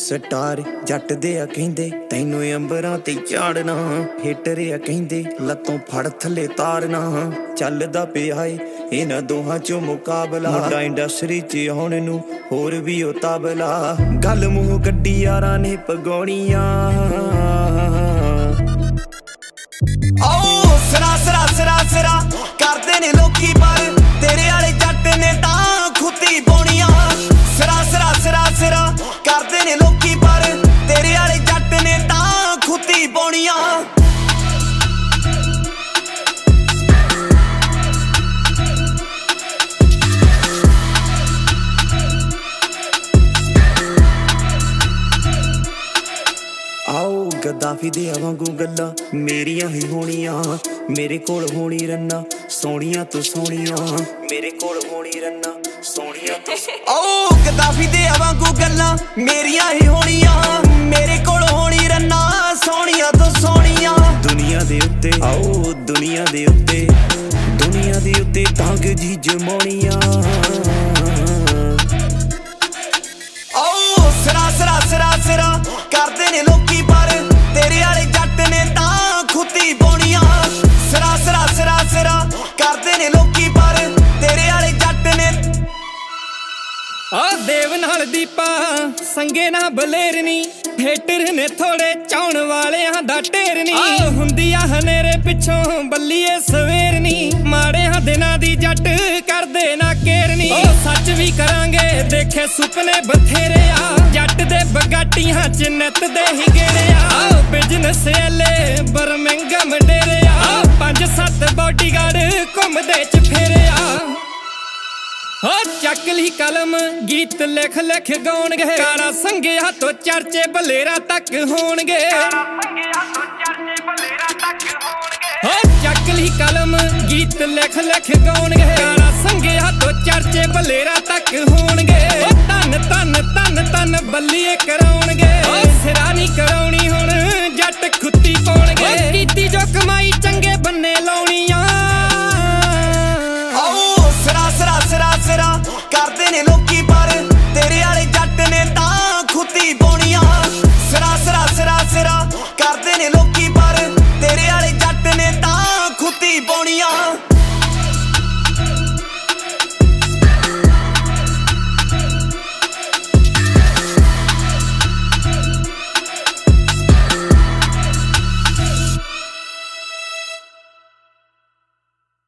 Star ਜੱਟ ਦੇ ਆ ਕਹਿੰਦੇ ਤੈਨੂੰ ਅੰਬਰਾਂ ਤੇ ਚਾੜਨਾ, ਹੇਟਰ ਆ ਕਹਿੰਦੇ ਲੱਤੋਂ ਫੜ ਥੱਲੇ ਤਾਰਨਾ। ਚੱਲਦਾ ਪਿਆ ਏ ਇਹਨਾਂ ਦੋਹਾਂ ਚੋਂ ਮੁਕਾਬਲਾ, ਮੁੰਡਾ ਇੰਡਸਟਰੀ ਚ ਆਉਣ ਨੂੰ ਹੋਰ ਵੀ ਉਹ ਤਾਬਲਾ। ਗੱਲ ਮੂੰਹ ਕੱਢੀ ਯਾਰਾਂ ਨੇ ਪਗਾਉਣੀਆਂ, ਓ ਸਰਾ ਸਰਾ ਸਰਾ ਸਰਾ ਕਰਦੇ ਨੇ ਲੋਕੀ ਪਰ ਤੇਰੇ ਵਾਲੇ ਜੱਟ ਨੇ ਤਾਂ ਖੁੱਤੀ ਪਾਉਣੀਆਂ। ਸਰਾ ਸਰਾ ਸਰਾ ਸਰਾ ਕਰਦੇ ਨੇ ਲੋਕੀ ਪਰ ਤੇਰੇ ਵਾਲੇ ਜੱਟ ਨੇ ਤਾਂ ਖੁੱਤੀ ਪਾਉਣੀਆਂ। ਆਓ ਗੱਦਾਫੀ ਦੇ ਵਾਂਗੂ ਗੱਲਾਂ ਮੇਰੀਆਂ ਹੀ ਹੋਣੀਆਂ, ਮੇਰੇ ਕੋਲ ਹੋਣੀ ਰੰਨਾ ਸੋਹਣੀਆਂ ਤੋਂ ਸੋਹਣੀਆਂ, ਮੇਰੇ ਕੋਲ ਹੋਣੀ ਰੰਨਾ ਸੋਹਣੀਆਂ ਤੋਂ। ਓ ਗੱਦਾਫੀ ਦੇ ਵਾਂਗੂ ਗੱਲਾਂ ਮੇਰੀਆਂ ਹੀ ਹੋਣੀਆਂ, ਮੇਰੇ ਕੋਲ ਹੋਣੀ ਰੰਨਾ ਸੋਹਣੀਆਂ ਤੋਂ ਸੋਹਣੀਆਂ। ਦੁਨੀਆ ਦੇ ਉੱਤੇ ਆਓ ਦੁਨੀਆ ਦੇ ਉੱਤੇ, ਦੁਨੀਆ ਦੇ ਉੱਤੇ ਤੰਗ ਜੀ ਜਮਾਉਣੀਆਂ। ਓ ਸਰਾ ਸਰਾ ਸਰਾ ਸਰਾ ਕਰਦੇ ਨੇ ਲੋਕੀ ਪਰ ਤੇਰੇ ਵਾਲੇ ਜੱਟ ਨੇ ਤਾਂ ਖੁੱਤੀ ਪਾਉਣੀਆਂ। ਸਰਾ ਸਰਾ ਸਰਾ ਸਰਾ ਕਰਦੇ ਨੇ ਲੋਕੀ ਪਰ ਤੇਰੇ ਵਾਲੇ ਜੱਟ ਨੇ। ਆ ਦੇਵ ਨਾਲ ਦੀਪਾ ਸੰਗੇ ਨਾ ਬਲੇਰਨੀ, ਹੇਟਰ ਨੇ ਥੋੜੇ ਚਾਉਣ ਵਾਲਿਆਂ ਦਾ ਢੇਰਨੀ। ਹੁੰਦੀ ਆ ਹਨੇਰੇ ਪਿੱਛੋਂ ਬੱਲੀਏ ਸਵੇਰਨੀ, ਮਾੜਿਆਂ ਦਿਨਾਂ ਦੀ ਜੱਟ ਕਰਦੇ ਨਾ ਕੇਰਨੀ। ਸੱਚ ਵੀ ਕਰਾਂਗੇ ਦੇਖੇ ਸੁਪਨੇ ਬਥੇਰੇ ਆ, ਜੱਟ ਦੇ ਬਗਾਟੀਆਂ ਚ ਨਿੱਤ ਦੇ ਹੀ ਗੇੜਿਆ। ਬਿਜਨਸ ਐਲੇ ਬਰਮਿੰਗਮ ਡੇਰਿਆ, 5-7 ਬਾਡੀਗਾਰਡ ਘੁੰਮਦੇ ਚ ਫੇਰਿਆ। ਚੱਕ ਲਈ ਕਲਮ ਗੀਤ ਲਿਖ ਲਿਖ ਗਾਉਣਗੇ, ਕਾਲਾ ਸੰਗਿਆ ਤੋਂ ਚਰਚੇ ਬਲੇਰਾ ਤੱਕ ਹੋਣਗੇ। ਚੱਕ ਲਈ ਕਲਮ ਗੀਤ ਲਿਖ ਲਿਖ ਗਾਉਣਗੇ, ਕਾਲਾ ਸੰਗਿਆ ਤੋਂ ਚਰਚੇ ਬਲੇਰਾ ਤੱਕ ਹੋਣਗੇ। ਧੰਨ ਧੰਨ ਧੰਨ ਧੰਨ ਬੱਲੀਏ ਕਰਾਉਣਗੇ, ਸਿਰਾ ਨਹੀਂ ਕਰਾਉਣੀ ਹੁਣ ਜੱਟ ਖੁੱਤੀ ਪਾਉਣਗੇ। ਕੀਤੀ ਜੋ ਕਮਾਈ